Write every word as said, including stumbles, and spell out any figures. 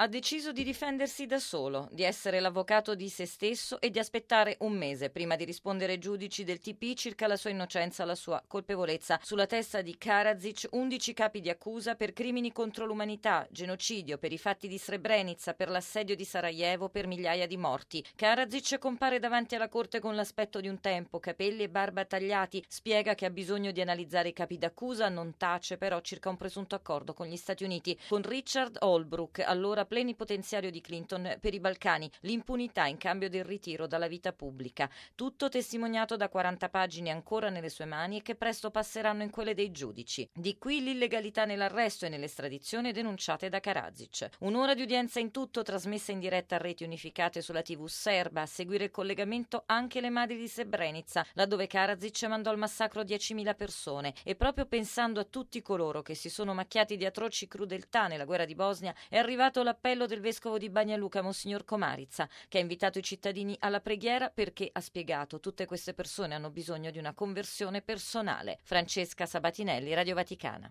Ha deciso di difendersi da solo, di essere l'avvocato di se stesso e di aspettare un mese prima di rispondere ai giudici del T P circa la sua innocenza e la sua colpevolezza. Sulla testa di Karadzic undici capi di accusa per crimini contro l'umanità, genocidio, per i fatti di Srebrenica, per l'assedio di Sarajevo, per migliaia di morti. Karadzic compare davanti alla corte con l'aspetto di un tempo, capelli e barba tagliati, spiega che ha bisogno di analizzare i capi d'accusa, non tace però circa un presunto accordo con gli Stati Uniti, con Richard Holbrooke, allora plenipotenziario di Clinton per i Balcani, l'impunità in cambio del ritiro dalla vita pubblica. Tutto testimoniato da quaranta pagine ancora nelle sue mani e che presto passeranno in quelle dei giudici. Di qui l'illegalità nell'arresto e nell'estradizione denunciate da Karadzic. Un'ora di udienza in tutto, trasmessa in diretta a reti unificate sulla tivù serba, a seguire il collegamento anche le madri di Srebrenica, laddove Karadzic mandò al massacro diecimila persone. E proprio pensando a tutti coloro che si sono macchiati di atroci crudeltà nella guerra di Bosnia, è arrivato l'appello del vescovo di Banja Luka, Monsignor Komarica, che ha invitato i cittadini alla preghiera perché, ha spiegato, tutte queste persone hanno bisogno di una conversione personale. Francesca Sabatinelli, Radio Vaticana.